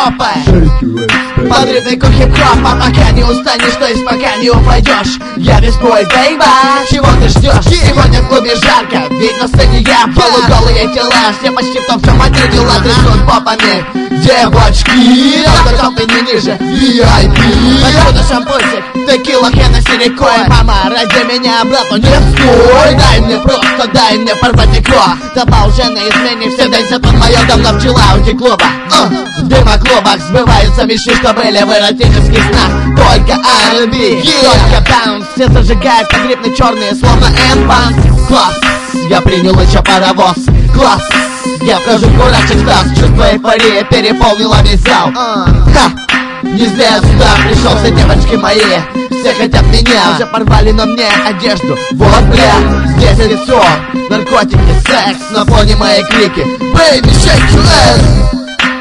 жопой. Под ритмику хип-хопа, пока не устанешь, то есть пока не упадешь. Я весь твой бейба, чего ты ждешь? Сегодня в клубе жарко, ведь на сцене я полуголые тела. Все почти в том, что мои дела трясут попами. Девочки, автотопы не ниже VIP. Откуда шампунчик, текила, Хеннесси, рекой. Мама, ради меня, брат, ну не стой. Дай мне просто, дай мне порвать микро. Толпа уже на измене, все дэнсят под мое давно пчела аути клуба. В дыма-клубах сбываются мечты, что были в эротических снах. Только R&B, только bounce. Все зажигают погребные черные, словно M-Bands. Класс, я принял еще паровоз. Класс, я вхожу в курачек стас. Чувство эйфории переполнило весь зал. Ха, не зря я сюда пришел, все девочки мои. Все хотят меня, уже порвали на мне одежду. Вот бля, здесь это все. Наркотики, секс, на фоне моей крики. Baby, shake your ass.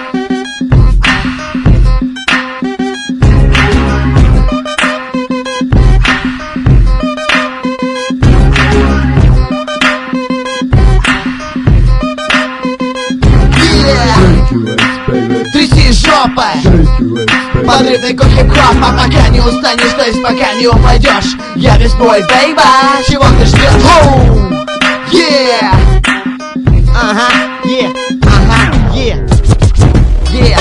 Тряси жопой. Под ритмику хип-хопа, пока не устанешь, то есть пока не упадешь. Я весь твой бейба, чего ты ждешь? Yeah. Ага, yeah. Ага, yeah. Yeah.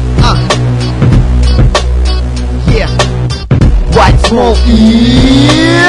Yeah. White smoke. Yeah.